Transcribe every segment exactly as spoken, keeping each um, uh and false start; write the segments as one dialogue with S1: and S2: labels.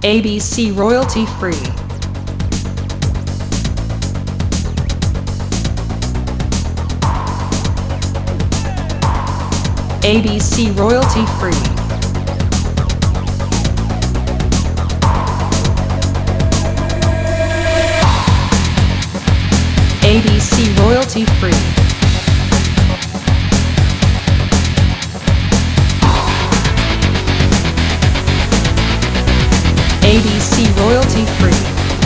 S1: A B C royalty free. A B C royalty free. A B C royalty free. A B C royalty free.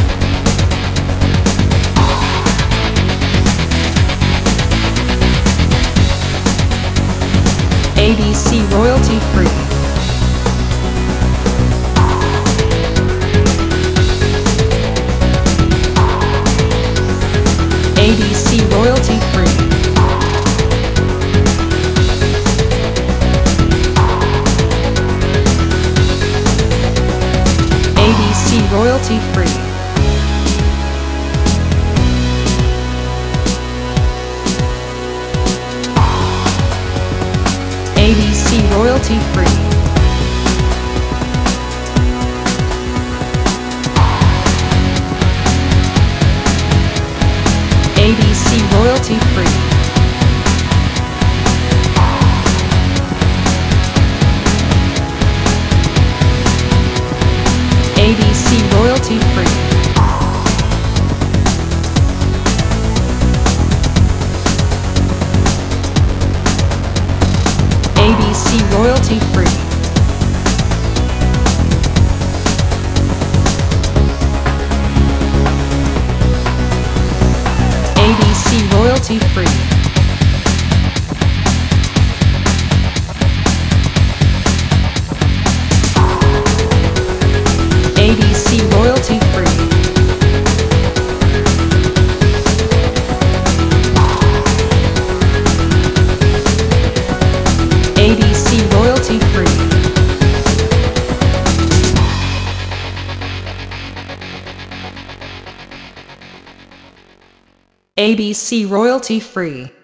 S1: A B C royalty free. A B C royalty free. A B C royalty free. A B C royalty free. A B C royalty free. A B C royalty free. A B C royalty free. A B C royalty free. A B C royalty free. A B C royalty free. A B C royalty free.